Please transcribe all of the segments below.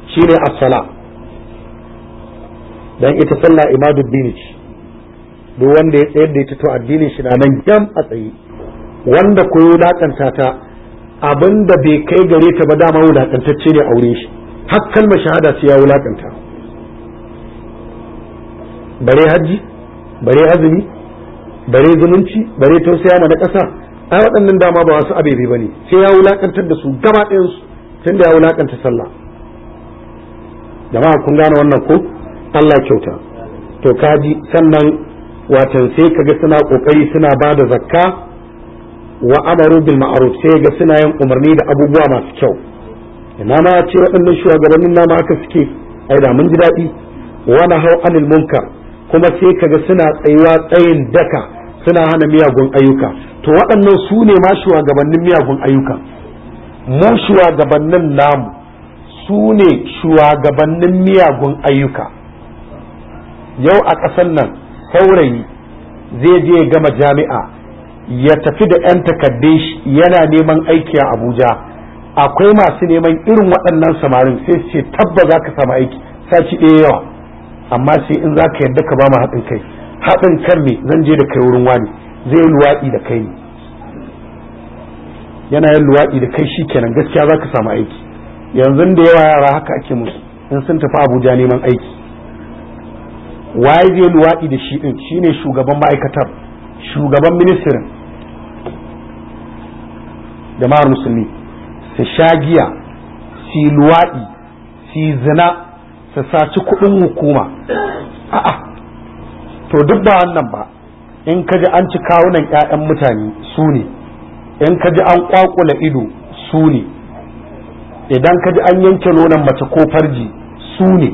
shine as-sala. Dan ita sallah imaduddin ce, duk wanda ya tsayar da ita to addinin shi na nan jam a tsaye, wanda ko wulakanta ta abinda bai kai gare ta ba dama wulakantacce ne aure shi, har kalmar shahada ce ya wulakanta. Bare hajji, bare azumi, bare zumunci, bare tausaya na ƙasa, ai waɗannan dama ba wasu abebe bane, sai ya wulakantar da su gaba ɗayan su tunda ya wulakanta sallah. Jama'a kun gane wannan ko? Allah kyauta. To kaji, sannan watan sai kaga suna kokari suna bada zakka wa amaru bil ma'ruf, sai ga suna yin umarni da abubuwa masu kyau. ina ma ce waɗannan shugabannin nama haka suke, ai da mun ji daɗi. wa nahau anil munkar, kuma sai kaga suna tsayuwa tsayin daka suna hana miyagun ayyuka. To waɗannan su ne ma shugabannin miyagun ayyuka. mu shugabannin namu su ne shugabannin miyagun ayyuka. Yau a ƙasar nan saurayi zai je ya gama jami'a ya tafi da 'yan takardun shi yana neman aiki a Abuja, akwai masu neman irin waɗannan samarin sai su ce tabba za ka samu aiki saci ɗaya yawa, amma sai in za ka yadda ka ba mu haɗin kai. Haɗin kan me? zan je da kai wurin wani zai luwaɗi da kai ne, yana yin luwaɗi da kai shi kenan gaskiya za ka samu aiki. Yanzu da yawa yara haka ake musu in sun tafi Abuja neman aiki. Waye zai luwaɗi da shi ɗin? Shine shugaban ma'aikatar, shugaban ministirin. Jama'ar musulmi, su sha giya, su luwaɗi, su zina, su saci kuɗin hukuma. A'a, to duk ba wannan ba, in ka ji an ci kawunan 'ya'yan mutane su ne, in ka ji an kwakula ido su ne, idan ka ji an yanke nonon mace ko farji su ne.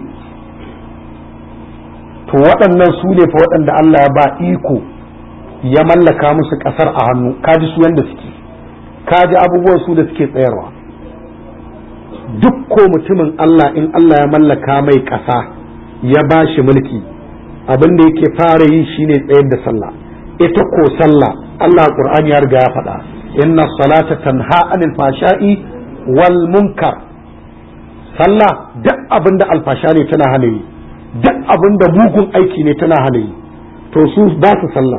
To waɗannan su ne fa waɗanda Allah ya ba iko ya mallaka musu ƙasar a hannu. Kaji su yanda suke, kaji abubuwan su da suke tsayarwa. Duk ko mutumin Allah in Allah ya mallaka mai ƙasa ya ba shi mulki, abin da yake fara yi shine tsayar da sallah. Ita ko sallah Allah Qur'ani ya riga ya faɗa, inna salata tanha anil fashai wal munkar. Sallah duk abin da alfasha ne tana hana yi, duk abin da mugun aiki ne tana hana yi. To su ba su sallah,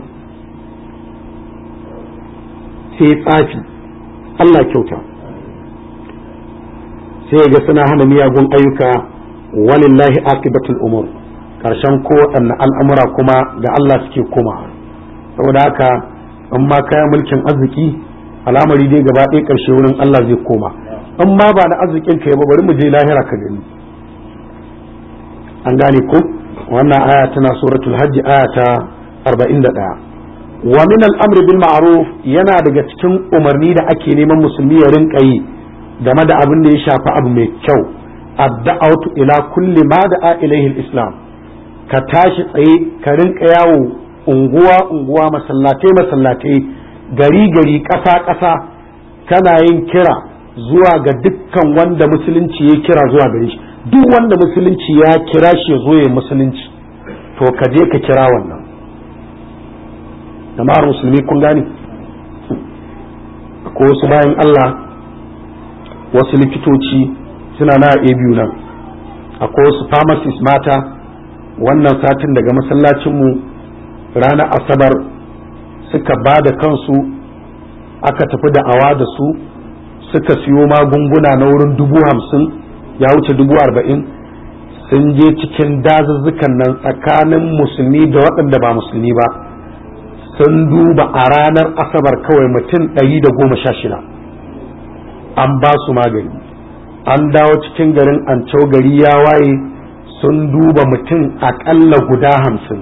sai tsafi. Allah kyauta. sai ga suna hana miyagun ayyuka. walillahi aqibatul umur, karshen kowaɗanne al'amura kuma ga Allah suke koma. saboda haka in ma kayan mulkin arziki, al'amari dai gaba ɗaya ƙarshe wurin Allah zai koma. in ma ba na arzikin ka ba, bari mu je lahira ka gani. an gane ko? wannan aya tana suratul hajj aya ta 41. wa min al-amri bil ma'ruf, yana daga cikin umarni da ake neman musulmi ya rinka yi game da abin da ya shafi abu mai kyau, ad-da'watu ila kulli ma da'a ilayhi al-islam. ka tashi tsaye ka rinka yawo unguwa unguwa, masallatai masallatai, gari gari, ƙasa ƙasa, kana yin kira zuwa ga dukkan wanda musulunci ya kira zuwa gare shi. duk wanda musulunci ya kira shi ya zo ya musulunci, to ka je ka kira wannan. jama'ar musulmi kun gane, ko wasu bayan Allah, wasu likitoci suna na biyu nan, akwai wasu pharmacist mata. wannan satin daga masallacinmu ranar asabar suka ba da kansu, aka tafi da awa da su, suka siyo magunguna na wurin 50,000, ya wuce 40,000. sun je cikin dazuzzukan nan tsakanin musulmi da waɗanda ba musulmi ba. sun duba a ranar asabar kawai mutum 116 an ba su magani. an dawo cikin garin Ancau, gari ya waye, sun duba mutum aƙalla guda 50.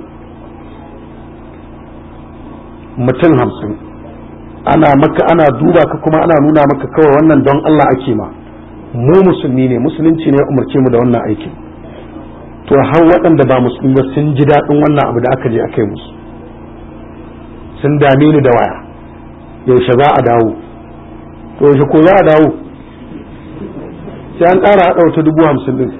mutum 50 ana maka, ana duba ka kuma ana nuna maka kawai wannan don Allah ake ma. mu musulmi ne, musulunci ne ya umarce mu da wannan aikin. to har waɗanda ba musulmi ba sun ji daɗin wannan abu da aka je aka yi musu. sun dame ni da waya, yaushe za a dawo? to yaushe ko za a dawo? sai an ƙara haɗa wata 50,000 ɗin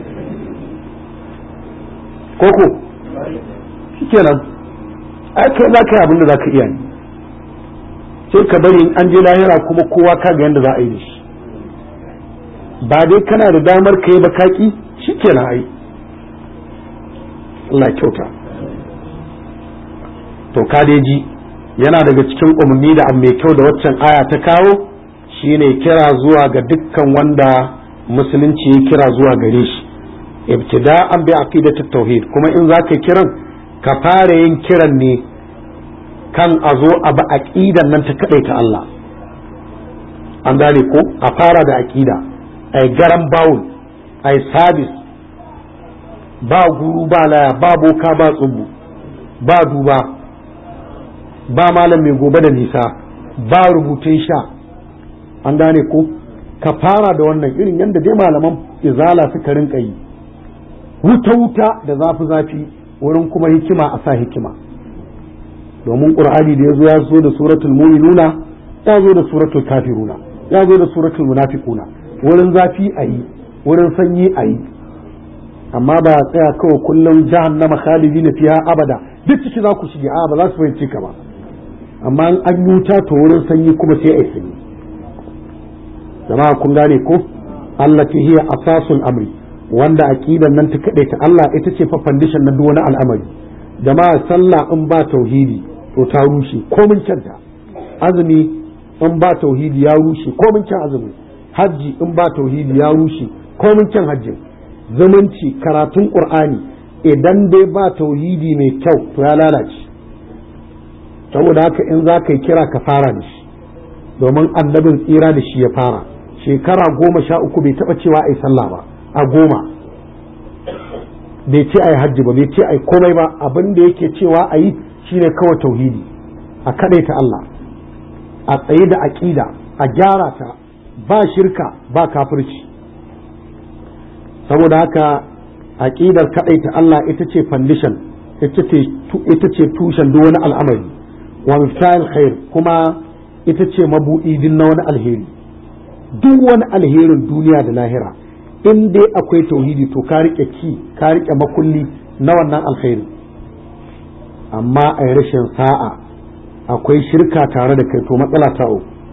koko shi kenan. ai kai za ka yi abin da za ka iya ne, sai ka bari an je lahira kuma kowa ka ga yadda za a yi da shi. ba dai kana da damar kai ba kaki shikenan ai Allah kyauta. To kadeji yana daga cikin umarni da abu mai kyau da waccan aya ta kawo shine kira zuwa ga dukkan wanda musulunci ya kira zuwa gare shi ibtida'an bi aqidatut tauhid, kuma in zaka kiran ka fara yin kiran ne kan a zo a ba aqidan nan ta kadaita Allah. An gane ko a fara da aqida, ai garan bawul, ai sabis, ba guru ba laya, ba boka ba tsubu, ba duba, ba malam mai gobe da nisa, ba rubutun sha. An gane ko ka fara da wannan irin yadda dai malaman izala suka rinka yi, wuta da zafi wurin kuma hikima a sa hikima, domin qur'ani da ya zo da suratul mu'minuna, ya zo da suratul kafiruna, ya zo da suratul munafiquna, wurin zafi ayi, wurin sanyi ayi, amma ba tsaya kawai kullum jahannama khalidina fiha abada duk ciki za ku shige, a ba za su fahimci ka ba, amma an yuta to wurin sanyi kuma sai ai sanyi. jama'a kun gane ko allati hiya asasul amri, wanda aqidan nan ta kade ta Allah ita ce fa foundation na duk wani al'amari. jama'a sallah in ba tauhidi to ta rushe komin kyanta, azumi in ba tauhidi ya rushe komin kyan azumi, hajji in ba tauhidi ya rushe komin kyan hajjin, zumunci, karatun qur'ani idan dai ba tauhidi mai kyau to ya lalace. saboda haka in za ka yi kira ka fara da shi, domin annabin tsira da shi ya fara. shekara 13 bai taba cewa ai sallah ba, a 10 bai ce ai hajji ba, bai ce ai komai ba. abin da yake cewa ayi shine kawai tauhidi, a kadaita Allah, a tsaye da aqida, a gyara ta, ba shirka ba kafirci. saboda haka aqidar kadaita Allah ita ce foundation, ita ce tushen duk wani al'amari, wa miftahil khair, kuma ita ce mabu'idin na wani alheri. duk wani alherin duniya da lahira in dai akwai tauhidi to ka rike ka rike makulli na wannan alheri. amma a rashin sa'a akwai shirka tare da kai to matsala ta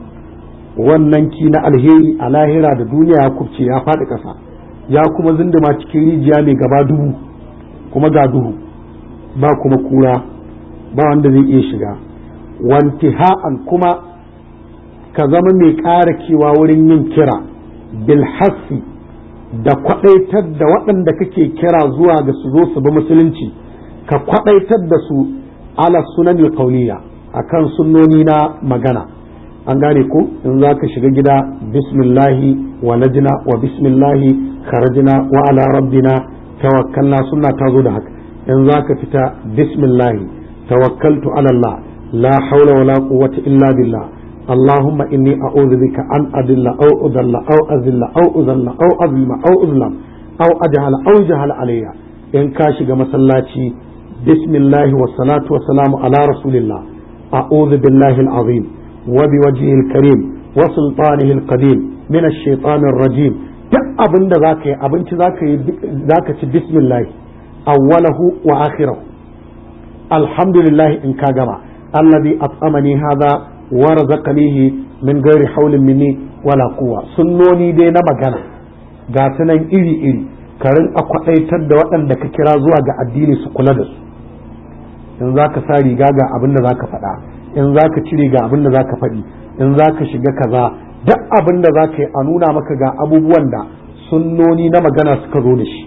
wannan ki na alheri a lahira da duniya ya kubce, ya faɗi ƙasa, ya kuma zinduma cikin rijiya mai gaba duhu, kuma ga duhu ba kuma kura, ba wanda zai iya shiga. wantiha'an kuma ka zama mai ƙara kewa wurin yin kira bilhassi da kwaɗaitar da waɗanda kake kira zuwa ga su zo su bi musulunci, ka kwaɗaitar da su ala sunanil kauniya, akan sunnoni na magana. an gane ko in za ka shiga gida bismillahi wa najina wa bismillahi kharajina wa ala rabbina tawakkalna, sunna ta zo da haka. in za ka fita bismillahi tawakkaltu ala Allah la hawla wala quwwata illa billah اللهم إني أعوذ بك أن أضل أو أضل أو أذل أو أذل أو أظلم أو أظلم أو أجهل أو جهل علي. إن كاشي مسلاتي بسم الله والصلاة والسلام على رسول الله، أعوذ بالله العظيم وبوجهه الكريم وسلطانه القديم من الشيطان الرجيم. abin da za ka yi abinci za ka ci bismillah awwalahu wa akhirahu, alhamdulillah in ka gama, alladhi at'amani hadha wa razaqanihi min ghairi hawlin minni wala quwwa. sunnoni dai na magana ga sunan iri iri, karin akwadaitar da waɗanda ka kira zuwa ga addini su kula da su. in za ka sa riga ga abin da za ka faɗa, in za ka cire ga abin da za ka faɗi, in za ka shiga kaza, duk abin da za ka yi a nuna maka ga abubuwan da sunnoni na magana suka zo da shi.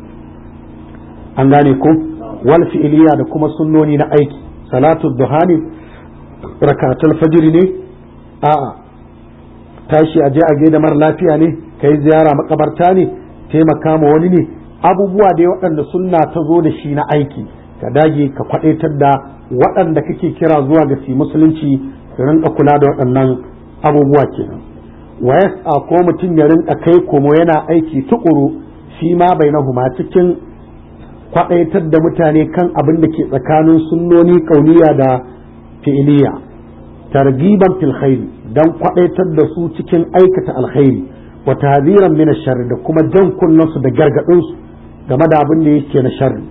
an gane ko wal fi'liya da kuma sunnoni na aiki. salatu duhani rakatul fajr ne, a'a tashi a je a gaida mara lafiya ne, kai ziyara makabarta ne, taimaka ma wani ne, abubuwa dai waɗanda sunna ta zo da shi na aiki. ka dage ka kwadaitar da waɗanda kake kira zuwa ga su musulunci su rinka kula da waɗannan abubuwa kenan. wa yas'a ko mutum ya rinka kai komo yana aiki tukuru shi ma bainahuma, cikin kwadaitar da mutane kan abin da ke tsakanin sunnoni kauniya da fi'iliya, targiban fil khairi, dan kwadaitar da su cikin aikata alkhairi, wa tahziran min ash-sharr, da kuma jan kullun su da gargadin su game da abin da yake na sharri.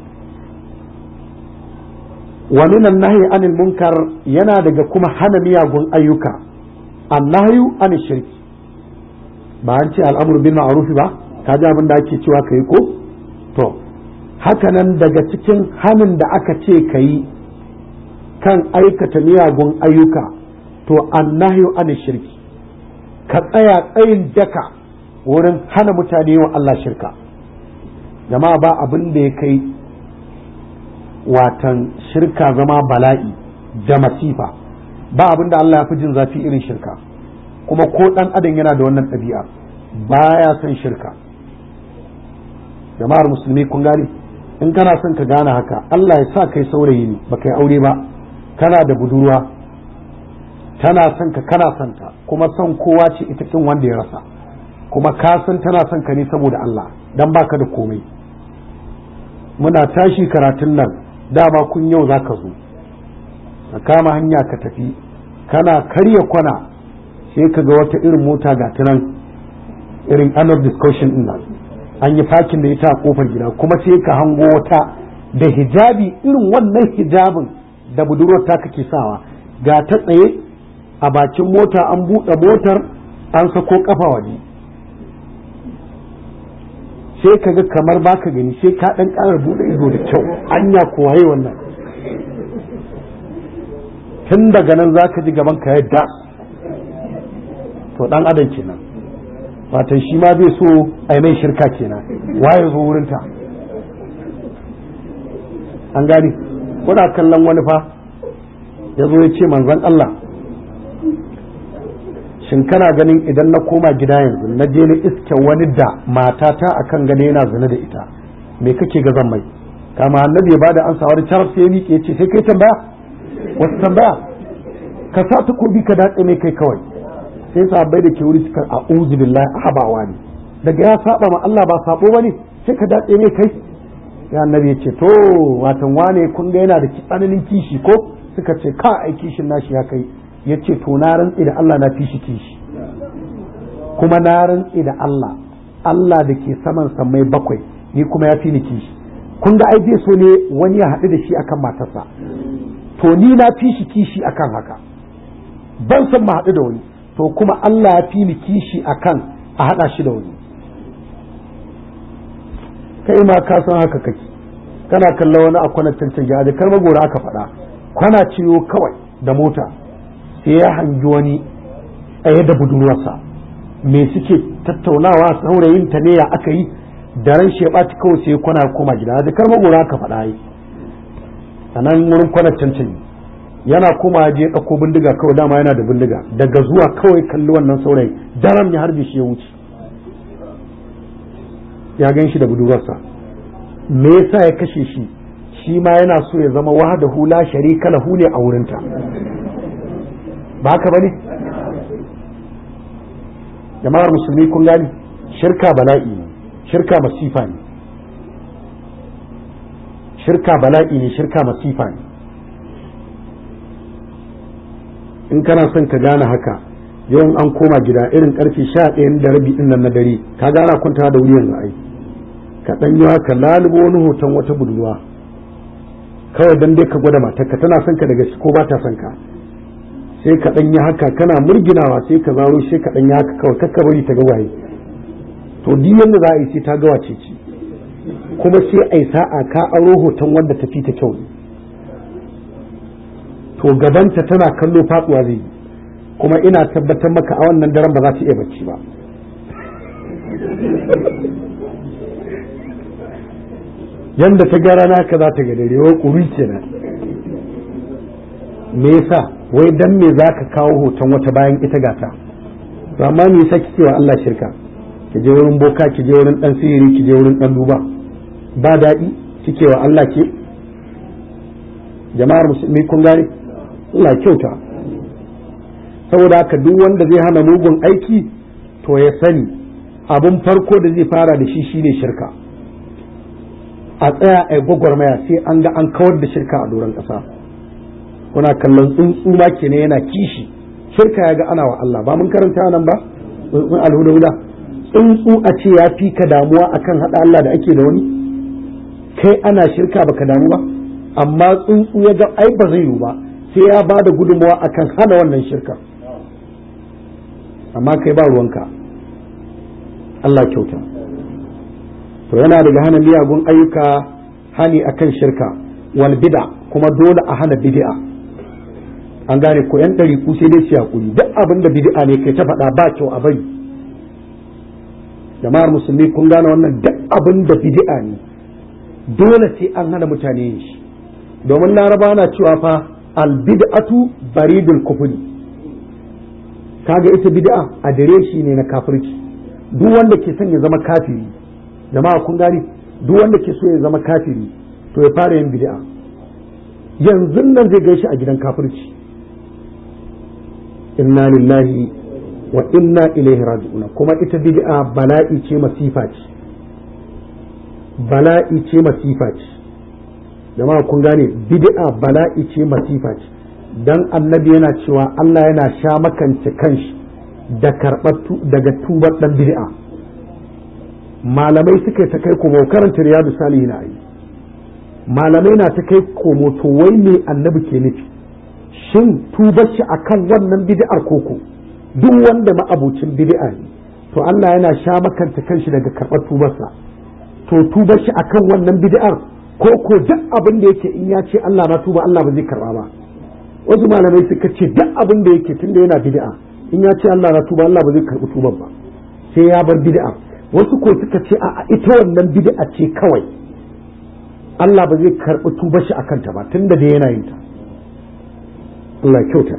wa min an-nahyi anil munkar, yana daga kuma hana miyagun ayyuka. an-nahyu anil shirki, ba an ce al'amru bil ma'ruf ba, ka ji abin da ake cewa kai ko to haka nan daga cikin hanin da aka ce kai kan aikata miyagun ayyuka to annahyu an shirki, ka tsaya tsayin daka wurin hana mutane wa Allah shirka. jama'a ba abin da ya kai watan shirka zama bala'i da masifa, ba abin da Allah ya fi jin zafi irin shirka, kuma ko dan adam yana da wannan ɗabi'a baya son shirka. jama'ar musulmi kun gane, in kana son ka gane haka, Allah ya sa kai saurayi ne ba kai aure ba, kana da budurwa tana son ka kana son ta, kuma son kowa ce ita kin wanda ya rasa, kuma ka san tana son ka ne saboda Allah dan baka da komai. muna tashi karatun nan dama kun yau zaka zo ka kama hanya ka tafi, kana karya kwana sai ka ga wata irin mota ga tunan irin annual discussion din nan an yi fakin da ita a kofar gida, kuma sai ka hango wata da hijabi irin wannan hijabin da budurwar ta kake sawa, ga ta tsaye a bakin mota, an buɗe motar an sako kafa waje, sai ka ga kamar baka gani, sai ka ɗan ƙara buɗe ido da kyau, anya ko waye wannan. tun daga nan za ka ji gaban ka yadda to ɗan adam kenan, fatan shi ma bai so a yi mai shirka kenan, waye zo wurinta. an gani kuna kallon wani fa ya zo ya ce manzon Allah shin kana ganin idan na koma gida yanzu na je na iske wani da matata akan gane yana zina da ita, me kake ga zan mai? kama annabi ya bada ansa wani charles ya miƙe ya ce sai kai tambaya, wasu tambaya, ka sa takobi ka datse mai kai kawai. sai sahabbai da ke wuri suka a'udhu billahi ahabawa ne, daga ya saba ma Allah ba sabo bane sai ka datse mai kai. ya annabi ya ce to watan wane kun ga yana da tsananin kishi ko? suka ce ka ai kishin nashi ya kai. ya ce to na rantsi da Allah na fi shi kishi, kuma na rantsi da Allah, Allah da ke saman sammai bakwai ni kuma ya fi ni kishi. kun ga ai so ne wani ya haɗu da shi akan matarsa, to ni na fi shi kishi akan haka, ban san mu haɗu da wani, to kuma Allah ya fi ni kishi akan a haɗa shi da wani. kai ma ka san haka kake, kana kallon wani a kwanan cancan a jakar magora aka faɗa, kwana ciwo kawai da mota sai ya hangi wani tsaye da budurwarsa, me suke tattaunawa, saurayin ta ne ya aka yi, da ran shi ya ɓaci kawai sai kwana koma gida, a jakar magora aka faɗa yi a nan wurin kwanan cancan yana koma je ɗauko bindiga kawai, dama yana da bindiga, daga zuwa kawai kalli wannan saurayi daram ya harbe shi ya wuce, ya gan shi da budurwarsa. me yasa ya kashe shi? shi ma yana so ya zama wahdahu la sharika lahu ne a wurinta, ba haka bane? jama'ar musulmi kun gani, shirka bala'i ne, shirka masifa ne, shirka bala'i ne, shirka masifa ne. in kana son ka gane haka, yawan an koma gida irin karfe 11:30 din nan na dare, ka gana kwanta da wuri yanzu ai, ka dan yi haka lalubo wani hoton wata budurwa kawai dan dai ka gwada matarka tana son ka daga ko ba ta son ka, sai ka dan yi haka kana murginawa, sai ka zaro sai ka dan yi haka kawai kakka bari ta ga waye, to duk yanda za a yi sai ta ga wace ce, kuma sai ai sa'a ka aro hoton wanda ta fi ta kyau, to gabanta tana kallo faduwa zai yi, kuma ina tabbatar maka a wannan daren ba za ta iya bacci ba. yanda ta gara naka za ta ga dare, wai kuri kenan. me yasa? wai dan me za ka kawo hoton wata bayan ita gata? to amma me yasa kike wa Allah shirka? ki je wurin boka, ki je wurin dan sihiri, ki je wurin dan duba, ba daɗi kike wa Allah ke? jama'ar musulmi kun gane, Allah kyauta. saboda haka duk wanda zai hana mugun aiki to ya sani abin farko da zai fara da shi shine shirka. a tsaya a gwagwarmaya sai an ga an kawar da shirka a doron ƙasa. kuna kallon tsuntsu ma kenan yana kishi, shirka ya ga ana wa Allah, ba mun karanta nan ba tsuntsun alhuda, tsuntsu a ce ya fi ka damuwa akan haɗa Allah da ake da wani, kai ana shirka baka damu ba, amma tsuntsu ya ga ai ba zai yiwu ba sai ya ba da gudunmawa akan hana wannan shirka, amma kai ba ruwanka. Allah kyauta. To yana daga hana miyagun ayyuka hani akan shirka wal bid'a, kuma dole a hana bid'a. An gane ko yan ɗari ku sai dai su hakuri, duk abin da bid'a ne kai ta faɗa ba kyau a bari. Jama'ar musulmi kun gane wannan, duk abin da bid'a ne dole sai an hana mutane yin shi, domin laraba na cewa fa al bid'atu baridul kufri. Kaga ita bid'a a dare shi ne na kafirci. Duk wanda ke son ya zama kafiri, jama'a kun gane, duk wanda ke so ya zama kafiri to ya fara yin bid'a. Yanzu nan zai gaishe a gidan kafirci. Inna lillahi wa inna ilaihi raji'un. Kuma ita bid'a bala'i ce, masifa ce, bala'i ce, masifa ce. Jama'a kun gane, bid'a bala'i ce, masifa ce. Dan annabi yana cewa Allah yana sha makance kanshi da karɓar daga tubar dan bid'a. Malamai suka ta kai komo, karanta riyadu salihin ayi, malamai na ta kai komo, to wai me annabi ke nufi? Shin tubar shi akan wannan bid'ar koko? Duk wanda ma'abucin bid'a ne to Allah yana sha makanta kanshi daga karɓar tubarsa. To tubar shi akan wannan bid'ar koko duk abin da yake in ya ce Allah na tuba Allah ba zai karɓa ba? Wasu malamai suka ce duk abin da yake tunda yana bid'a in ya ce Allah na tuba Allah ba zai karɓi tuban ba, sai ya bar bid'a. Wasu ko suka ce a ita wannan bid'a ce kawai Allah ba zai karɓi tubar shi akan ta ba tunda da yana yin ta. Allah kyauta.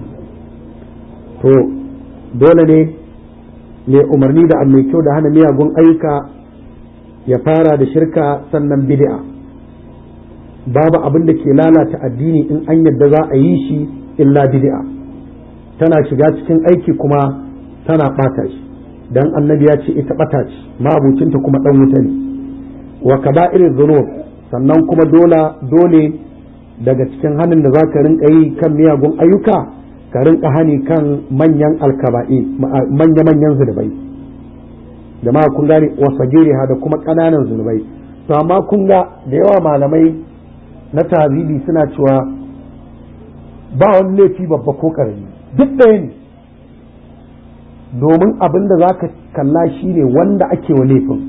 To dole ne mai umarni da abu mai kyau da hana miyagun ayyuka ya fara da shirka sannan bid'a. Babu abin da ke lalata addini in an yadda za a yi shi illa bid'a. Tana shiga cikin aiki kuma tana ɓata shi, dan annabi ya ce ita ɓata ce, mabucinta kuma ɗan wuta ne. Wa kaba'irul dhunub, sannan kuma dole daga cikin hanin da za ka rinka yi kan miyagun ayyuka ka rinka hani kan manyan alkaba'i, manya-manyan zunubai. Jama'a kun gane, wasagiriha da kuma ƙananan zunubai. To amma kun ga da yawa malamai na tazili suna cewa ba wani laifi babba ko ƙarami, duk ɗaya ne, domin abin da za ka kalla shi ne wanda ake wa laifin.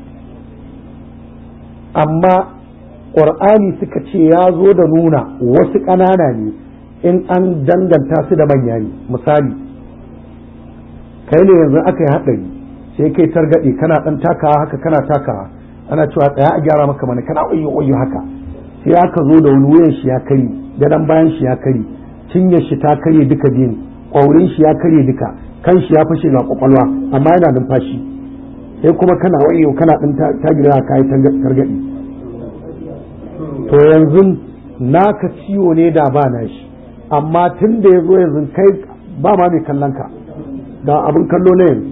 Amma ƙur'ani suka ce ya zo da nuna wasu ƙanana ne in an danganta su da manya ne. Misali, kai ne yanzu aka yi haɗari sai kai targaɗe kana ɗan takawa haka, kana takawa ana cewa tsaya a gyara maka mana, kana oyo haka, sai aka zo da wani wuyan shi ya kare, gadon bayan shi ya kare, cinyar shi ta kare duka biyu, ƙwaurin shi ya kare duka, kan shi ya fashe ga kwakwalwa amma yana numfashi, sai kuma kana wayo kana ɗan tagira ka yi targaɗe. To yanzu naka ciwo ne da ba na shi, amma tun da ya zo yanzu kai ba ma mai kallon ka, ga abin kallo na yanzu.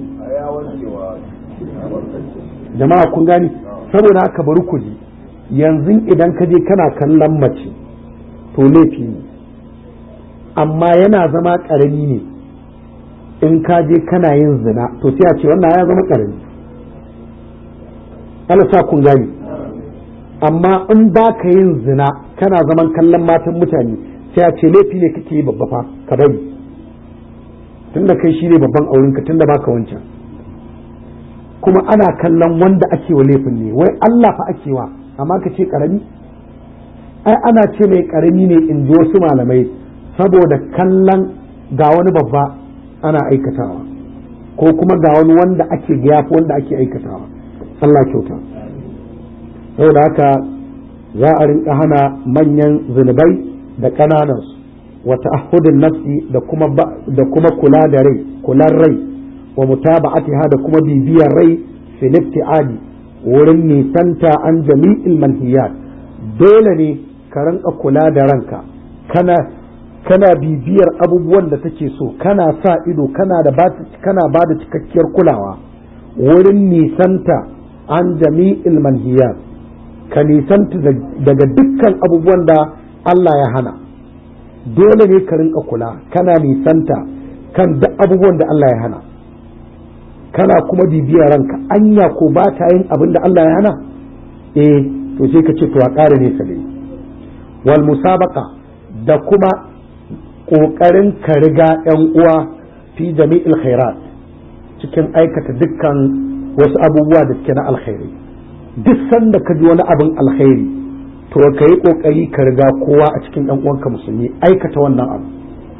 Jama'a kun gani, saboda haka bari ku ji, yanzu idan ka je kana kallon mace to laifi ne, amma yana zama ƙarami ne in ka je kana yin zina, to sai a ce wannan ya zama ƙarami. Allah sa kun gani. Amma in ba ka yin zina kana zaman kallon matan mutane sai a ce laifi ne kake yi babba fa, ka bari, tunda kai shi ne babban aurenka, tunda baka wancan. Kuma ana kallon wanda ake wa laifin ne, wai Allah fa ake wa, amma ka ce karami? Ai ana ce mai karami ne in ji wasu malamai saboda kallon ga wani babba ana aikatawa, ko kuma ga wani wanda ake yafi wanda ake aikatawa. Allah kyauta. Saboda haka za a rinka hana manyan zunubai da ƙananansu, wa ta'ahudin nafsi da kuma kula da rai, kular rai, wa mutaba'atiha da kuma bibiyar rai fil ibtiadi, wurin nisanta an jami'il manhiyat. Dole ne ka rinka kula da ranka, kana bibiyar abubuwan da take so, kana sa ido, kana ba da cikakkiyar kulawa wurin nisanta an jami'il manhiyat, ka nisanta daga dukkan abubuwan da Allah ya hana. Dole ne ka rinka kula, kana nisanta kan duk abubuwan da Allah ya hana, kana kuma bibiyar ranka, anya ko ba ta yin abin da Allah ya hana? To sai ka ce to a ƙara nesa dai. Wal musabaqa, da kuma ƙoƙarin ka riga ‘yan uwa fi jami'il khairat, cikin aikata dukkan wasu abubuwa da suke na alkhairi. Duk sanda ka ji wani abin alkhairi to ka yi kokari ka riga kowa a cikin ɗan uwanka musulmi aikata wannan abu.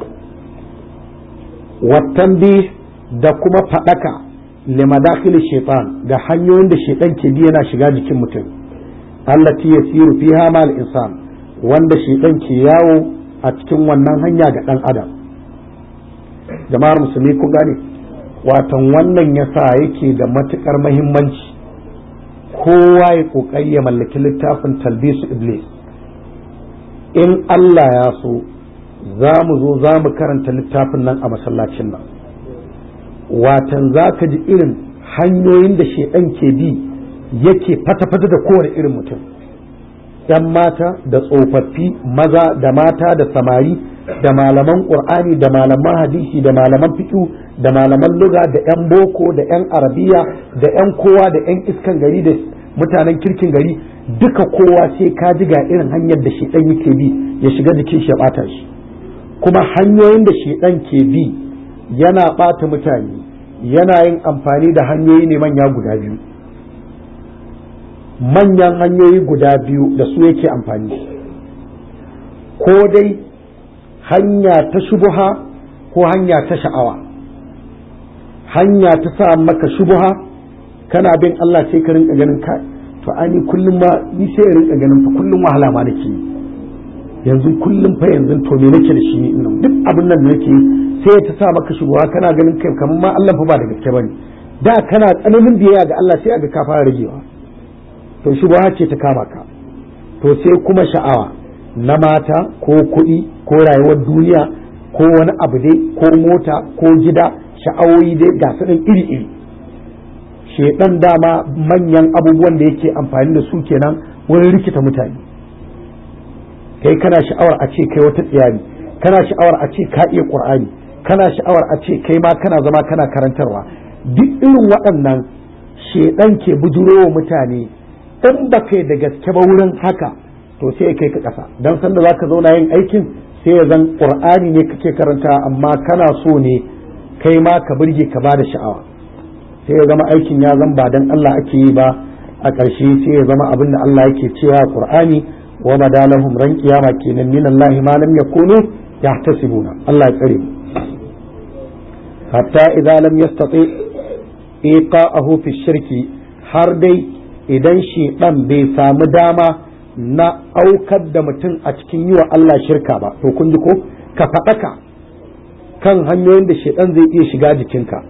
Wattanbi da kuma faɗaka limadakhil shaitan da hanyoyin da shaitan ke bi yana shiga jikin mutum, allati yasiru fiha mal insan, wanda shaitan ke yawo a cikin wannan hanya ga ɗan adam. Jama'ar musulmi kun gane, watan wannan yasa yake da matukar muhimmanci kowa ya kokari ya mallaki littafin talbisu iblis. In Allah ya so za mu zo za mu karanta littafin nan a masallacin nan, watan za ka ji irin hanyoyin da shaidan ke bi yake fata-fata da kowane irin mutum, ‘yan mata da tsofaffi, maza da mata da samari, da malaman ƙur'ani da malaman hadisi da malaman fiƙu da malaman luga da 'yan boko da 'yan arabiya da 'yan kowa da 'yan iskan gari da mutanen kirkin gari, duka kowa sai ka ji ga irin hanyar da shedan yake bi ya shiga jikin shi ya bata shi. Kuma hanyoyin da shedan ke bi yana bata mutane yana yin amfani da hanyoyi ne manya guda biyu, manyan hanyoyi guda biyu da su yake amfani, ko dai hanya ta shubuha ko hanya ta sha'awa. Hanya ta sa maka shubuha, kana bin Allah sai ka rinka ganin ka to ani kullum ma ni sai rinka ganin fa kullum wahala ma nake yanzu kullum fa yanzu to me nake da shi ne nan duk abin nan da nake sai ta sa maka shubuha, kana ganin kai kamar ma Allah fa ba da gaske bane, da kana tsananin biyayya ga Allah sai aga ka fara ragewa, to shubuha ce ta kama ka. To sai kuma sha'awa na mata ko kuɗi ko rayuwar duniya ko wani abu dai ko mota ko gida, sha'awoyi dai ga su ɗin iri-iri. Shedan dama manyan abubuwan da yake amfani da su kenan wurin rikita mutane. Kai kana sha'awar a ce kai wata tsiyari, kana sha'awar a ce ka iya Qur'ani, kana sha'awar a ce kai ma kana zama kana karantarwa. Duk irin waɗannan shedan ke bujurowa mutane, in ba kai da gaske ba wurin haka to sai kai ka ƙasa, dan sanda zaka zauna yin aikin sai ya zan Qur'ani ne kake karanta amma kana so ne kai ma ka burge ka bada sha'awa, sai ya zama aikin ya zan ba dan Allah ake yi ba, a ƙarshe sai ya zama abin da Allah yake cewa Qur'ani wa badalahum ran kiyama kenan min Allah ma lam yakunu yahtasibuna. Allah ya tsare mu. Hatta idza lam yastati iqa'ahu fi shirki, har dai idan shedan bai samu dama na aukar da mutum a cikin yi wa Allah shirka ba, to kun ji ko ka faɗaka kan hanyoyin da shedan zai iya shiga jikinka.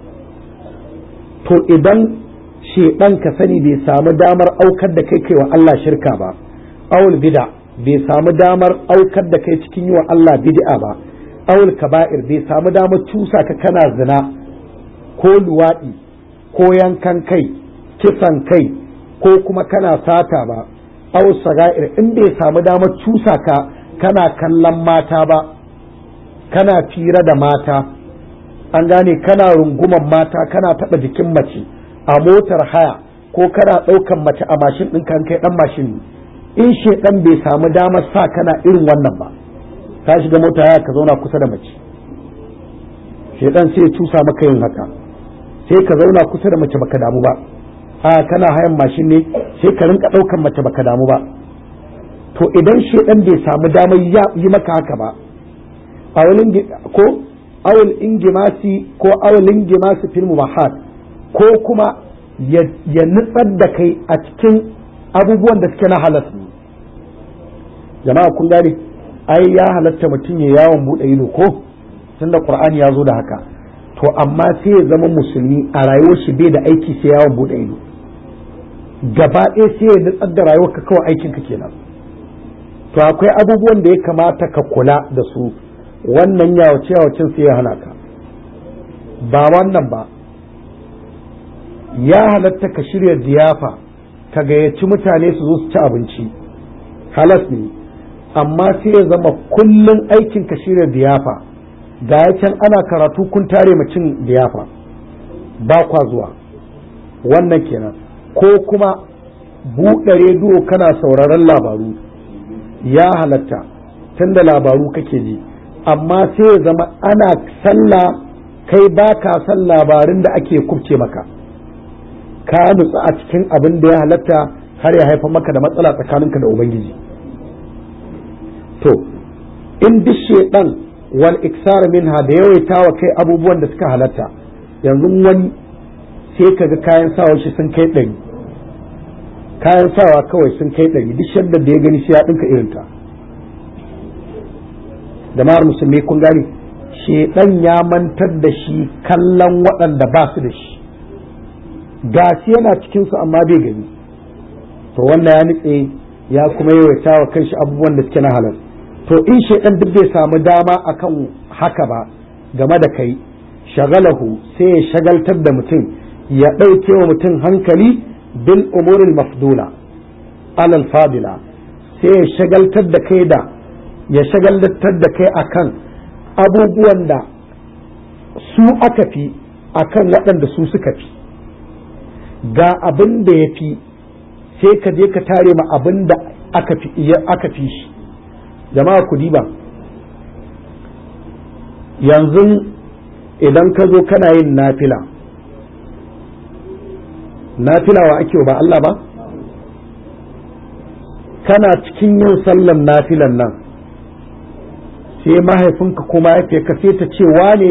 To idan shedan ka sani bai samu damar aukar da kai wa Allah shirka ba, awul bid'a bai samu damar aukar da kai cikin yi wa Allah bid'a ba, awul kaba'ir bai samu damar cusa ka kana zina ko luwaɗi ko yankan kai, kisan kai ko kuma kana sata ba, awul saga'ir in bai samu damar cusa ka kana kallon mata ba, kana fira da mata, an gane kana runguman mata, kana taɓa jikin mace a motar haya ko kana ɗaukan mace a mashin ɗin kan kai ɗan mashin ne. In shedan bai samu damar sa kana irin wannan ba, ka shiga mota haya ka zauna kusa da mace, shedan sai ya cusa maka yin haka, sai ka zauna kusa da mace baka damu ba, a kana hayan mashin ne sai ka rinka ɗaukan mace baka damu ba. To idan shedan bai samu damar yi maka haka ba, a wani ko awul ingimasi ko awul ingimasi fil mubahat, ko kuma ya nutsar da kai a cikin abubuwan da suke na halas ne. Jama'a kun gane, ai ya halatta mutum ya yawon buɗe ido ko tunda Qur'ani ya zo da haka, to amma sai ya zama musulmi a rayuwar shi bai da aiki sai yawon buɗe ido, gaba ɗaya sai ya nutsar da rayuwar ka kawai aikin ka kenan. To akwai abubuwan da ya kamata ka kula da su, wannan yawacin sai ya hana ka. Ba wannan ba, ya halatta ka shirya diyafa ka gayyaci mutane su zo su ci abinci, halas ne, amma sai ya zama kullum aikin ka shirya diyafa, ga can ana karatu kun tare cin diyafa ba kwa zuwa, wannan kenan. Ko kuma buɗe rediyo kana sauraron labaru, ya halatta tunda labaru kake ji, amma sai ya zama ana sallah kai ba ka san labarin da ake kubce maka, ka nutsu a cikin abin da ya halatta har ya haifar maka da matsala tsakaninka da ubangiji. To in duk shedan wal iksar minha da yawaita wa kai abubuwan da suka halatta, yanzu wani sai kaga kayan sawa shi sun kai 100, kayan sawa kawai sun kai 100, duk shaddar da ya gani sai ya dinka irinta. jama'ar musulmi kun gane, shedan ya mantar da shi kallon waɗanda ba su da shi, gashi yana cikinsu amma bai gani. To wannan ya nitse ya kuma yawaita wa kanshi abubuwan da suke na halal. To in shedan duk bai samu dama akan haka ba game da kai, shagalahu sai ya shagaltar da mutum, ya ɗauke wa mutum hankali bil umuril mafdula alal fadila, sai ya shagaltar da kai akan abubuwan da su aka fi akan waɗanda su suka fi. Ga abin da ya fi sai ka je ka tare ma abin da aka fi shi. Jama'a ku diba, yanzu idan ka zo kana yin nafila wa ake ba Allah ba, kana cikin yin sallan nafilan nan sai mahaifinka kuma ya ka sai ta ce wane,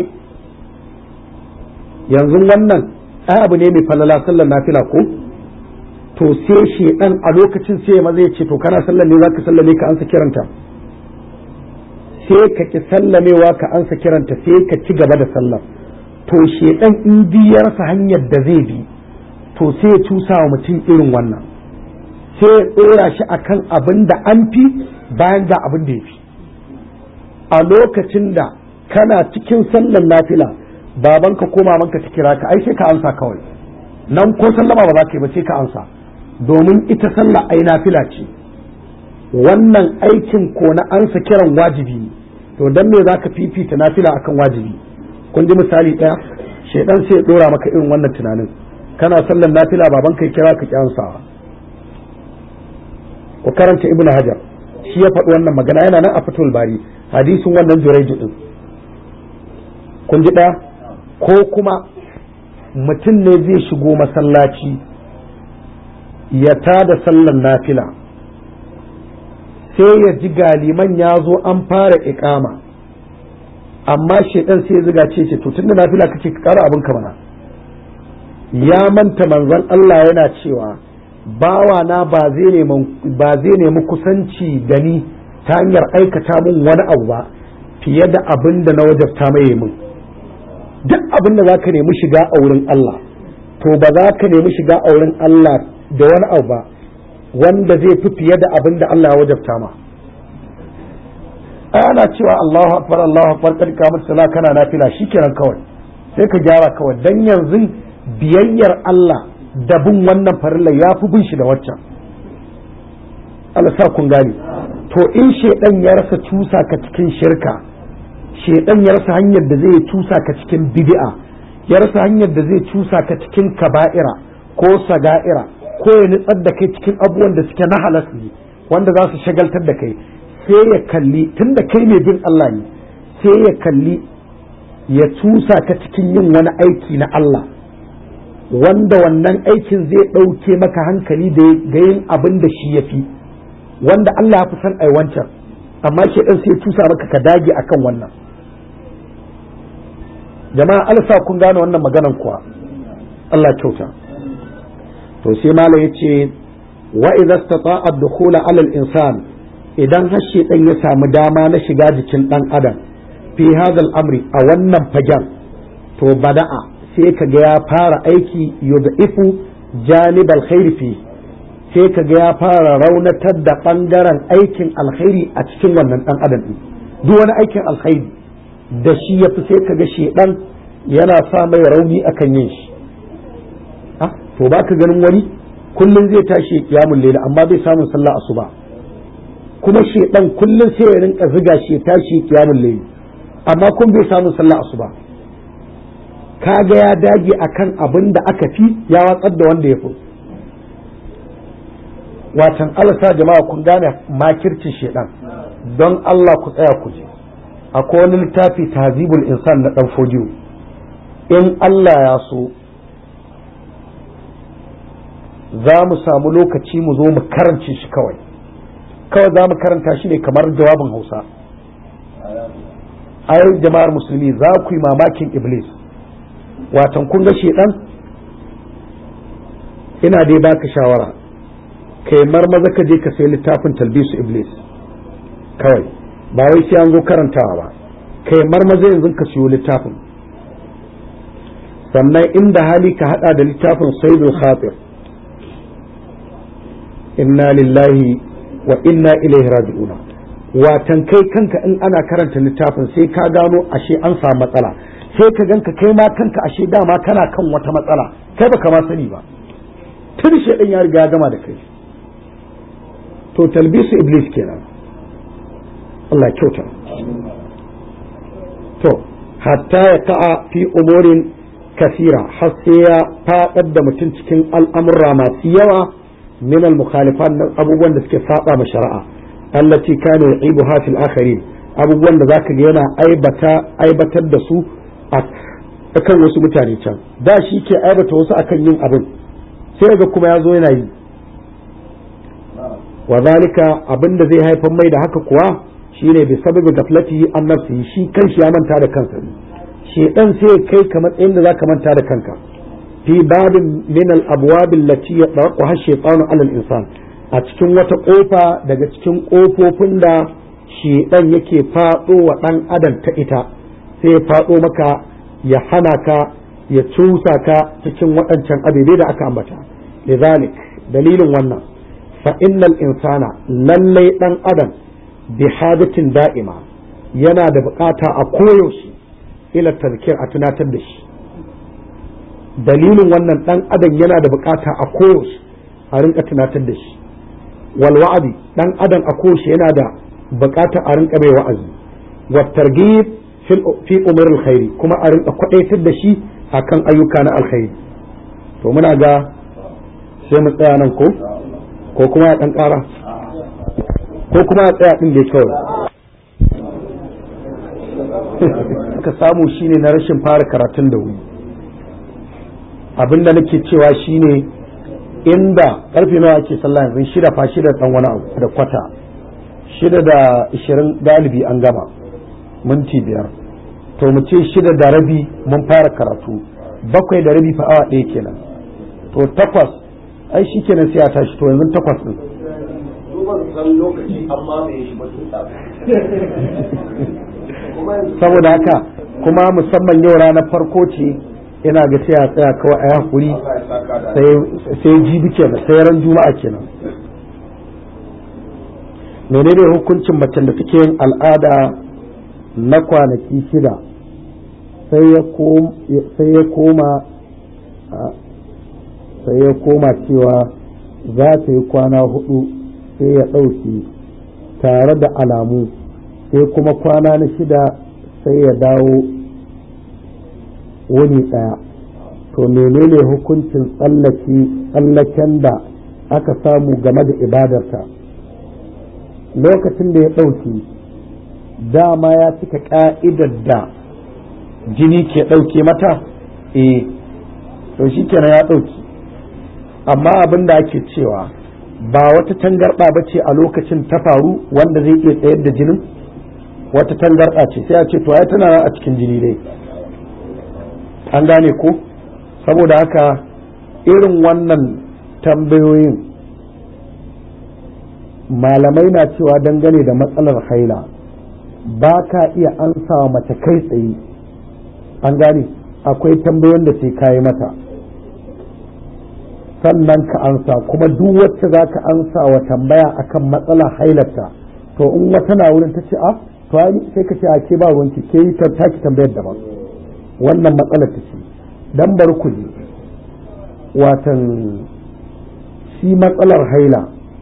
yanzu wannan ai abu ne mai falala sallan nafila ko? To sai shedan a lokacin sai maza ya ce to kana sallan ne zaka sallame ka ansa kiranta, sai ka ki sallamewa ka ansa kiranta sai ka ci gaba da sallar. To shedan in biyarsa hanyar da zai bi, to sai ya cusa wa mutum irin wannan, sai ya tsora shi akan abin da an fi bayan ga abin da ya fi. A lokacin da kana cikin sallar nafila babanka ko mamanka ta kira ka, ai sai ka ansa kawai, nan ko sallama ba za ka yi ba sai ka ansa, domin ita sallah ai nafila ce, wannan aikin ko na ansa kiran wajibi ne. To dan me zaka fifita nafila akan wajibi? Kun ji misali ɗaya, shedan sai ya dora maka irin wannan tunanin, kana sallar nafila babanka ya kira ka ki ansawa. Ku karanta Ibn Hajar, shi ya faɗi wannan magana, yana nan a Fathul Bari, hadisin wannan Jurayj din. Kun ji ɗaya? Ko kuma mutum ne zai shigo masallaci ya tada sallar nafila, sai ya ji galiman ya zo an fara iqama, amma shedan sai ya ziga ce to tunda nafila kake ka ƙara abin ka mana. Ya manta manzon Allah yana cewa bawa na ba zai nemi kusanci da ni ta hanyar aikata mun wani abu ba fiye da abin da na wajabta mai mun. Duk abin da za ka nemi shiga a wurin Allah, to ba za ka nemi shiga a wurin Allah da wani abu ba wanda zai fi fiye da abin da Allah ya wajabta ma. Ana cewa Allahu akbar kad kamat sala kana nafila shikenan kawai sai ka gyara kawai, dan yanzu biyayyar Allah da bin wannan farilla ya fi bin shi da waccan. Allah sa kun gane. To in shedan ya rasa cusa ka cikin shirka, shedan ya rasa hanyar da zai cusa ka cikin bid'a, ya rasa hanyar da zai cusa ka cikin kaba'ira ko saga'ira, ko ya nutsar da kai cikin abubuwan da suke na halas ne wanda za su shagaltar da kai, sai ya kalli tunda kai mai bin Allah ne, sai ya kalli ya cusa ka cikin yin wani aiki na Allah wanda wannan aikin zai ɗauke maka hankali da ga yin abin da shi ya fi, wanda Allah ya fi son ai wancan, amma shedan sai ya cusa maka ka dage akan wannan. Jama'a alsa kun gane wannan maganan kuwa, Allah kyauta. To sai malam yace wa idza istata'a ad-dukhula 'ala al-insan, idan har shedan ya samu dama na shiga jikin dan adam fi hadha al-amri a wannan fagen, to bada'a sai kaga ya fara aiki yud'ifu janib al-khair fi, sai kaga ya fara raunatar da bangaren aikin alkhairi a cikin wannan dan adam din. Duk wani aikin alkhairi da shi ya fi sai kaga shedan yana sa mai rauni akan yin shi. To ba ka ganin wani kullum zai tashi kiyamul layl amma bai samun sallah asuba, kuma shedan kullum sai ya rinka ziga shi ya tashi kiyamul layl amma kun bai samun sallah asuba. Kaga ya dage akan abin da aka fi ya watsar da wanda ya fi. Watan alasa jama'a kun gane makircin shedan, don Allah ku tsaya ku je. Akwai wani littafi Tahzibul Insan na dan Fodiyo, in Allah ya so za mu samu lokaci mu zo mu karance shi kawai za mu karanta shi ne kamar jawabin Hausa. Ai jama'ar musulmi za ku yi mamakin iblis. Watan kun ga shedan, ina dai baka shawara kai marmaza ka je ka sai littafin talbisu iblis kawai, ba wai sai an zo karantawa ba, kai marmaza yanzu ka siyo littafin. Sannan inda hali ka hada da littafin sayyidul khatir, inna lillahi wa inna ilaihi raji'una. Watan kai kanka in ana karanta littafin sai ka gano ashe an samu matsala, sai ka ganka kai ma kanka ashe dama kana kan wata matsala kai baka ma sani ba, tun shedan ya riga ya gama da kai. To talbisu iblis kenan, Allah kyauta. To hatta ya ta'a fi umurin kasira, har sai ya faɗar da mutum cikin al'amurra masu yawa min al-mukhalifat, abubuwan da suke saba ma shari'a, allati kana yu'ibuha fil akharin, abubuwan da zaka ga yana aibatar da su akan wasu mutane can, da shi ke aibata wasu akan yin abin, sai ga kuma ya zo yana yi. Wa zalika, abin da zai haifar mai da haka kuwa shine bi sababi gaflati an nafsi, shi kanshi ya manta da kansa. Shedan sai kai ka matsayin da zaka manta da kanka. Fi babin min al-abwab allati yadqaha ash-shaytanu 'ala al-insan, a cikin wata kofa daga cikin kofofin da shedan yake fado wa dan adam ta ita, sai ya fado maka ya hana ka, ya cusa ka cikin waɗancan abubuwa da aka ambata. Lidhalik, dalilin wannan, fa innal insana, lallai dan adam bi hadatin da'ima, yana da bukata a koyaushe ila tazkir, a tunatar da shi. Dalilin wannan dan adam yana da bukata a koyaushe a rinka tunatar da shi. Wal wa'adi, dan adam a koyaushe yana da bukata a rinka mai wa'azi. Wa targhib fi umur alkhairi, kuma a rinka kwadaitar da shi akan ayyuka na alkhairi. To muna ga sai mu tsaya nan ko kuma ya dan kara, ko kuma ya tsaya din da kawai. Ka samu shine na rashin fara karatun da wuri. Abinda nake cewa shine inda karfe nawa ake sallah yanzu, 6 fa 6 dan wani abu da kwata, 6:20 galibi an gama, minti 5. To mu ce 6:15 mun fara karatu, 7:15 fa awa ɗaya kenan. To 8 ai shi kenan sai a tashi. To yanzu 8 din saboda haka kuma musamman yau ranar farko ce, ina ga sai a tsaya kawai a hakuri, sai jibi kenan, sai ran juma'a kenan. menene hukuncin macen da take yin al'ada na kwanaki 6 sai ya koma cewa za ta yi kwana 4 sai ya ɗauki tare da alamu, sai kuma kwana na 6 sai ya dawo wuni ɗaya. To menene hukuncin tsallaken da aka samu game da ibadarta? Lokacin da ya ɗauki dama ya cika ƙa'idar da jini ke ɗauke mata, to shi kenan ya ɗauki. Amma abin da ake cewa ba wata tangarɗa ba ce a lokacin ta faru wanda zai iya tsayar da jinin, wata tangarɗa ce, sai a ce to ai tana a cikin jini dai, an gane ko? Saboda haka irin wannan tambayoyin malamai na cewa dangane da matsalar haila ba ka iya ansa wa mace kai tsaye, an gane, akwai tambayoyin da sai kayi mata sannan ka ansa. kuma duk wacce za ka ansa wa tambaya akan matsalar hailarta, to in wata na wurin ta ce to sai ka ce a ke ba wanki, ke yi taki tambayar daban, wannan matsalar ta ce. dan bar ku ji, watan shi matsalar haila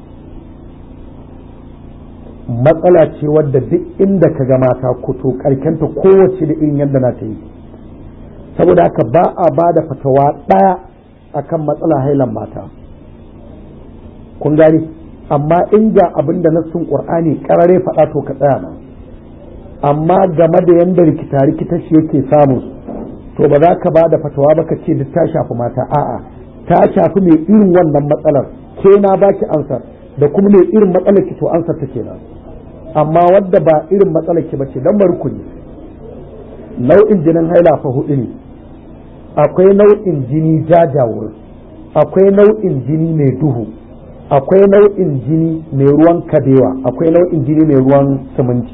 matsala ce wadda duk inda ka ga mata kuto karkenta kowace da irin yadda na ta yi. Saboda haka ba a ba da fatawa ɗaya akan matsalar hailan mata, kun gani. amma in ga abin da nassun qur'ani karare faɗa to ka tsaya nan. amma game da yanda rikita shi yake samu, to ba za ka ba da fatawa ba ka ce duk ta shafi mata. a'a, ta shafi mai irin wannan matsalar, ke na baki ansar, da kuma mai irin matsalar ki to ansar ta kenan. Amma wadda ba irin matsalar ki bace dan barkuni, nau'in jinin haila fa hudu ne. Akwai nau'in jini jajawur, akwai nau'in jini mai duhu, akwai nau'in jini mai ruwan kabewa, akwai nau'in jini mai ruwan siminti.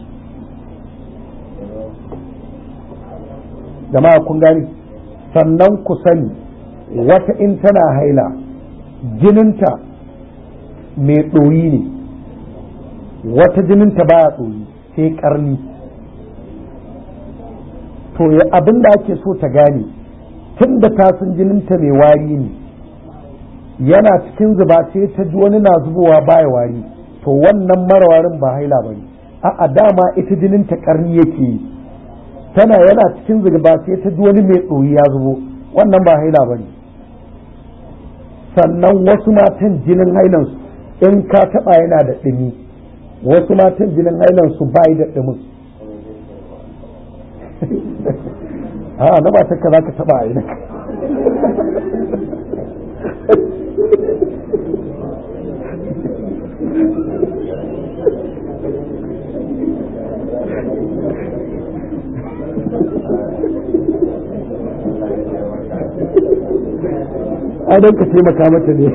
Jama'a kun gani? Sannan ku sani wata in tana haila jininta mai ɗoyi ne, wata jininta baya ɗoyi sai ƙarni. To abin da ake so ta gane, tun da ta san jininta mai wari ne, yana cikin zuba sai ta ji wani na zubowa baya wari, to wannan mara warin ba haila ba ne. A'a dama ita jininta ƙarni yake yi, tana yana cikin zuba sai ta ji wani mai ɗoyi ya zubo, wannan ba haila ba ne. Sannan wasu matan jinin hailansu in ka taɓa yana da ɗumi, wasu matan jinin hailansu bai da ɗumin. Na ba ta ka za ka taɓa a yi don ka taimaka mata ne.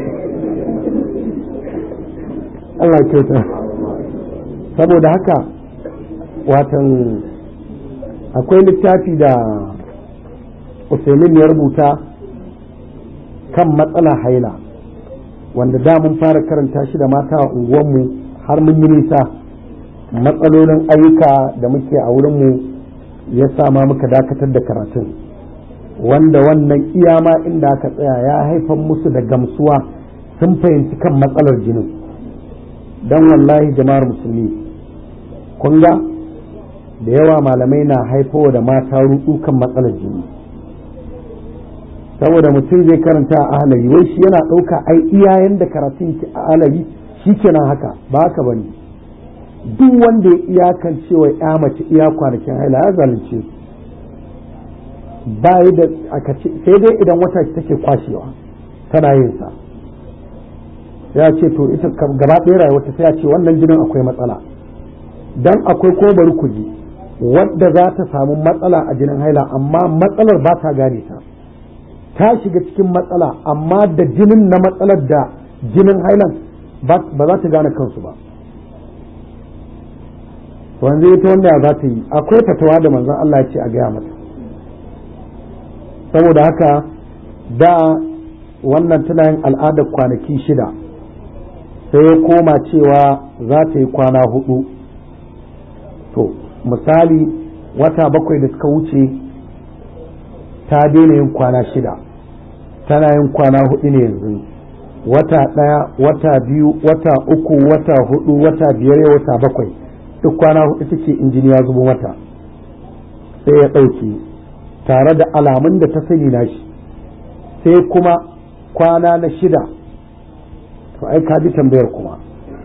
Allah kyauta. Saboda haka watan akwai littafi da Usaimin ya rubuta kan matsala haila, wanda da mun fara karanta shi da mata a unguwanmu har mun yi nisa. Matsalolin ayyuka da muke a wurinmu ya sa ma muka dakatar da karatun, wanda wannan iyama inda aka tsaya ya haifar musu da gamsuwa, sun fahimci kan matsalar jinin. Don wallahi jama'ar musulmi, kun ga da yawa malamai na haifowa da mata rudu kan matsalar jini, saboda mutum zai karanta a ahalari wai shi yana ɗauka ai iyayen da karatun ki a ahalari shi kenan haka, ba haka bane. Duk wanda ya iyakan cewa ya mace iya kwanakin haila ya zalunce su. Bayi da aka ce sai dai idan wata take kwashewa tana yin sa, ya ce to ita gaba ɗaya rayuwarta sai ya ce wannan jinin akwai matsala. Dan akwai ko bari ku ji wadda za ta samu matsala a jinin haila, amma matsalar ba ta gane ta shiga cikin matsala, amma da jinin na matsalar da jinin hailan ba za ta gane kansu ba. Wanzu ita wanda za ta yi, akwai fatawa da manzon Allah ya ce a gaya mata. Saboda haka da wannan tana yin al'adar kwanaki 6, sai ya koma cewa za ta yi kwana 4. To misali wata 7 da suka wuce ta daina yin kwana 6, tana yin kwana 4 ne yanzu. Wata 1, wata 2, wata 3, wata 4, wata 5, wata 7, duk kwana 4 take injini ya zubo mata, sai ya ɗauke tare da alamun da ta sani nashi, sai kuma kwana na 6. To ai ka ji tambayar kuma,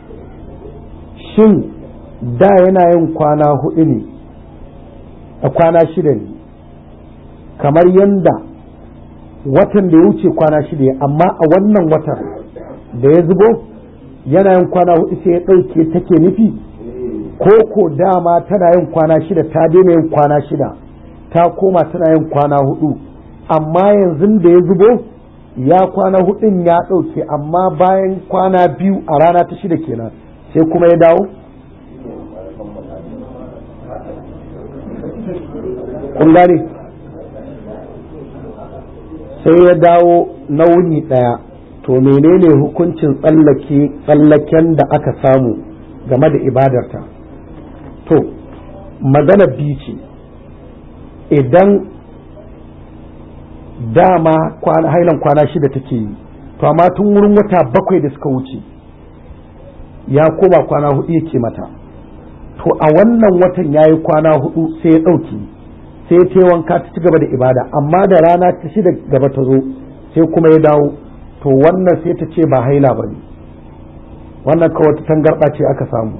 shin da yana yin kwana 4 ne a kwana 6 ne, kamar yanda watan da ya wuce kwana 6, amma a wannan watan da ya zubo yana yin kwana 4 sai ya ɗauke take nufi, ko dama tana yin kwana 6 ta daina yin kwana 6 ta koma tana yin kwana 4, amma yanzu da ya zubo ya kwana 4 ya ɗauke, amma bayan kwana 2 a rana ta 6 kenan sai kuma ya dawo. Kun gane? Sai ya dawo na wuni ɗaya. To menene hukuncin tsallaken da aka samu game da ibadarta? To magana biyu ce. Idan dama hailan kwana 6 take yi, to amma tun wurin wata 7 da suka wuce ya koma kwana 4 yake mata, to a wannan watan ya yi kwana 4 sai ya ɗauki, sai ya ce wanka ta ci gaba da ibada, amma da rana ta 6 gaba ta zo sai kuma ya dawo, to wannan sai ta ce ba haila ba ne, wannan kawai ta tangarɗa ce aka samu.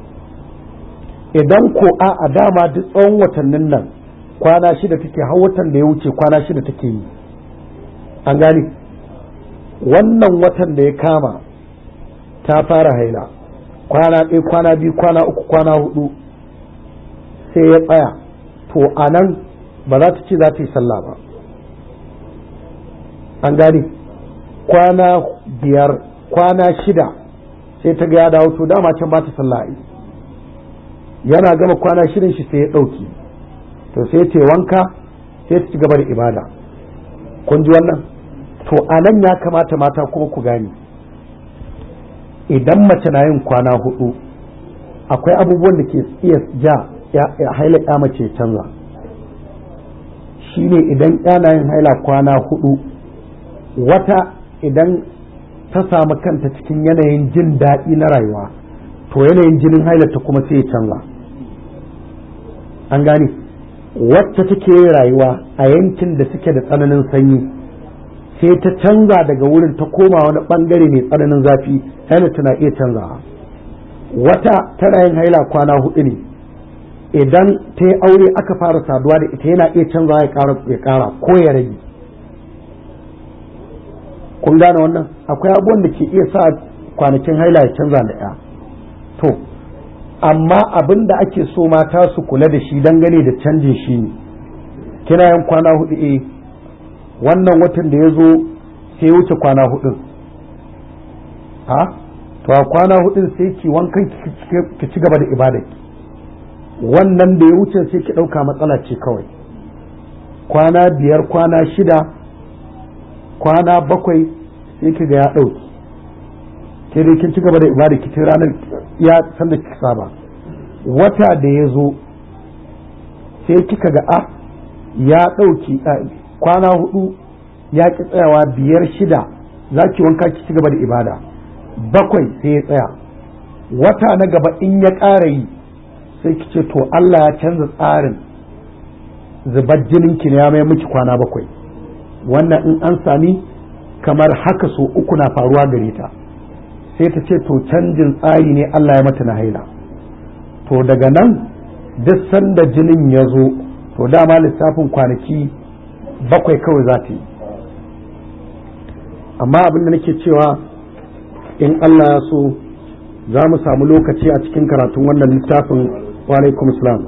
Idan ko a dama duk tsawon watannin nan kwana 6 take, har watan da ya wuce kwana 6 take yi, an gane, wannan watan da ya kama ta fara haila kwana ɗaya kwana biyu kwana uku kwana hudu sai ya tsaya, to a nan ba za ta ce za ta yi sallah ba. an gane, kwana biyar kwana shida sai ta ga ya dawo, to dama can ba ta sallah ai, yana gama kwana shidan shi sai ya ɗauki, to sai ta wanka sai ta ci gaba da ibada. kun ji wannan? to a nan ya kamata mata kuma ku gane, idan mace na yin kwana hudu akwai abubuwan da ke iya ja haila ya mace canza. shine idan yana yin haila kwana hudu, wata idan ta samu kanta cikin yanayin jin daɗi na rayuwa, to yanayin jinin hailarta kuma sai ya canza. an gane, wacce take rayuwa a yankin da suke da tsananin sanyi sai ta canza daga wurin ta koma wani bangare mai tsananin zafi, hailarta na iya canzawa. wata tana yin haila kwana hudu ne, idan ta yi aure aka fara saduwa da ita yana iya canzawa ya kara ko ya rage. kun gane wannan? akwai abubuwan da ke iya sa kwanakin haila ya canza da ya. to amma abin da ake so mata su kula da shi dangane da canjin shi ne, kina yin kwana hudu, wannan watan da ya zo sai wuce kwana hudun, to a kwana hudun sai ki wankan ki ci gaba da ibadaki, wannan da ya wuce sai ki ɗauka matsala ce kawai. kwana biyar kwana shida kwana bakwai sai ki ga ya ɗauki, ke dai kin ci gaba da ibada ki ranar ya san da kika saba. wata da ya zo sai kika ga ya ɗauki kwana hudu ya ki tsayawa, biyar shida za ki wanka ki ci gaba da ibada, bakwai sai ya tsaya, wata na gaba in ya ƙara yi sai ki ce to Allah ya canza tsarin zubar jinin ki ne ya mai miki kwana bakwai. wannan in an sami kamar haka so uku na faruwa gare ta, sai ta ce to canjin tsari ne Allah ya mata na haila. to daga nan duk sanda jinin ya zo, to dama lissafin kwanaki bakwai kawai za ta yi. amma abin da nake cewa in Allah ya so za mu samu lokaci a cikin karatun wannan littafin. wa alaikum salam.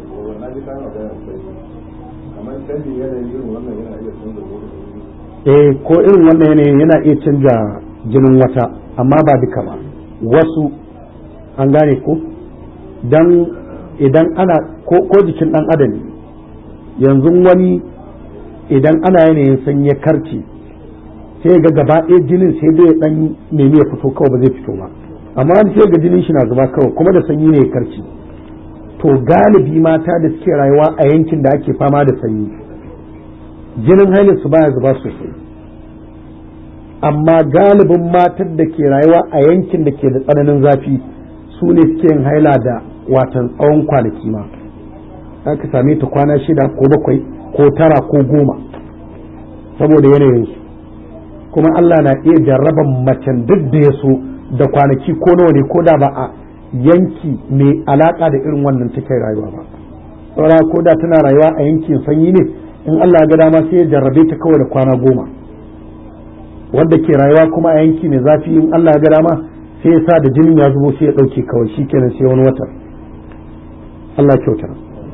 ko irin wannan yanayin yana iya canja jinin wata, amma ba duka ba, wasu. an gane ko? dan idan ana ko jikin dan adam yanzu wani idan ana yanayin sanyi ya karce sai ga gaba ɗaya jinin sai dai dan nemi ya fito kawai ba zai fito ba, amma wani sai ga jinin shi na zuba kawai kuma da sanyi ne ya karce. to galibi mata da suke rayuwa a yankin da ake fama da sanyi jinin hailin su baya zuba sosai, amma galibin matan da ke rayuwa a yankin da ke da tsananin zafi su ne suke yin haila da watan tsawon kwanaki ma, aka same ta kwana shida ko bakwai ko tara ko goma saboda yanayinsu. kuma Allah na iya jarraban macen duk da ya so da kwanaki ko nawa ne ko da ba a yanki mai alaka da irin wannan take rayuwa ba. saboda ko da tana rayuwa a yankin sanyi ne, in Allah ga dama sai ya jarrabe ta kawai da kwana goma. wanda ke rayuwa kuma a yanki mai zafi, in Allah ga dama sai ya sa da jinin ya zubo sai ya dauke kawai, shikenan sai wani wata. Allah kyauta.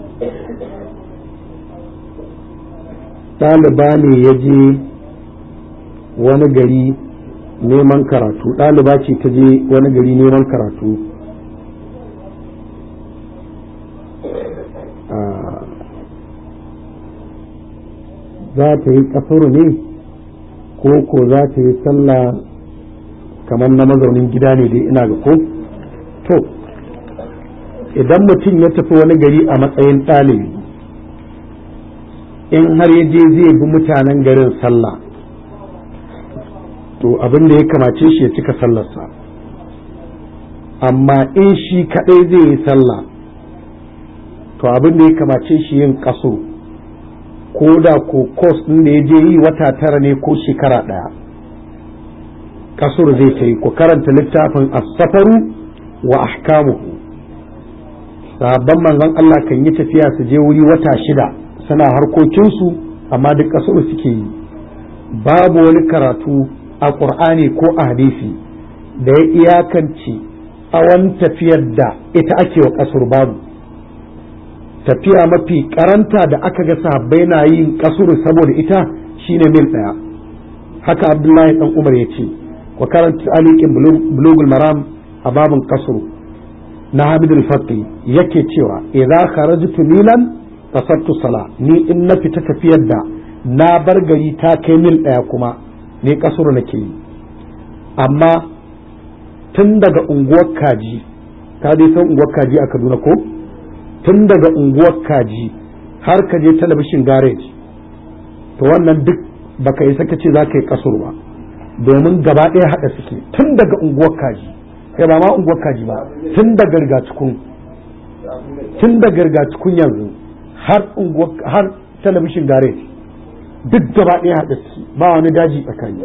ɗaliba ne ya je wani gari neman karatu, ɗaliba ce ta je wani gari neman karatu, za ta yi kasuru ne ko za ta yi sallah kamar na mazaunin gida ne dai ina ga ko? to idan mutum ya tafi wani gari a matsayin ɗalibi, in har ya je zai bi mutanen garin sallah, to abin da ya kamace shi ya cika sallarsa. amma in shi kaɗai zai yi sallah, to abin da ya kamace shi yin kaso, ko da ko kos ɗin da ya je yi wata 9 ne ko shekara 1, kasur zai ta yi. ku karanta littafin as-safaru wa ahkamuhu. sahabban manzon Allah kan yi tafiya su je wuri wata 6 suna harkokinsu, amma duk kasur suke yi, babu wani karatu a ƙur'ani ko a hadisi da ya iyakance tsawon tafiyar da ita ake wa kasur babu. Tafiya mafi karanta da aka ga sahabbai na yin kasuru saboda ita shine mil 1. haka Abdullahi dan Umar ya ce wa karanta alikin bulugul maram a babin kasuru na Hamidul Faqi yake cewa idza kharajtu milan qasartu sala, ni in na fita tafiyar da na bar gari ta kai mil 1 kuma ni kasuru nake yi. Amma tun daga unguwar kaji, ka dai san unguwar kaji a Kaduna ko, tun daga unguwar kaji har ka je talabishin garage, to wannan duk baka yi saka ce za ka yi kasuru ba, domin gaba ɗaya haɗa suke tun daga unguwar kaji, kai ba ma unguwar kaji ba, tun daga rigacikun yanzu har talabishin garage duk gaba ɗaya haɗa suke, ba wani daji tsakani.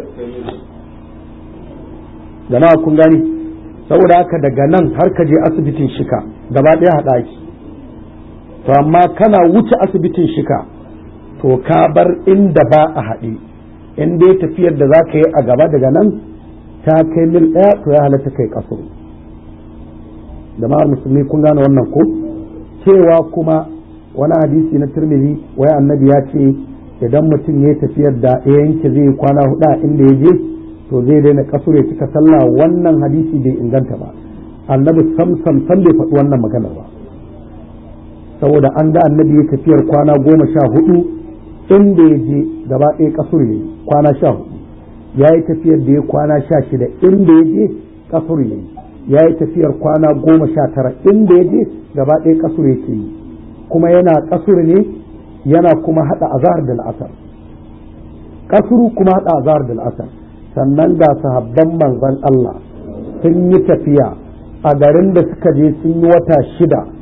Jama'a kun gani, saboda haka daga nan har ka je asibitin shika gaba ɗaya haɗa ake. To amma kana wuce asibitin shika to ka bar inda ba a haɗe, in dai tafiyar da za ka yi a gaba daga nan ta kai mil 1 to ya halatta kai kasuru. Jama'ar musulmi kun gane wannan ko? Cewa kuma wani hadisi na Tirmidhi wai annabi ya ce idan mutum ya tafiyar da ya yanke zai yi kwana 4 inda ya je to zai daina kasuru ya cika sallah, wannan hadisi bai inganta ba. Annabi sam bai faɗi wannan maganar ba, saboda an ga annabi ya tafiyar kwana 14 inda ya je gaba ɗaya kasuru ne kwana 14, ya yi tafiyar da ya kwana 16 inda ya je kasuru ne, ya yi tafiyar kwana 19 inda ya je gaba ɗaya kasuru yake yi, kuma yana kasuru ne yana kuma haɗa azhar da al'asar, kasuru kuma haɗa azhar da al'asar. Sannan ga sahabban manzon Allah sun yi tafiya a garin da suka je sun yi wata 6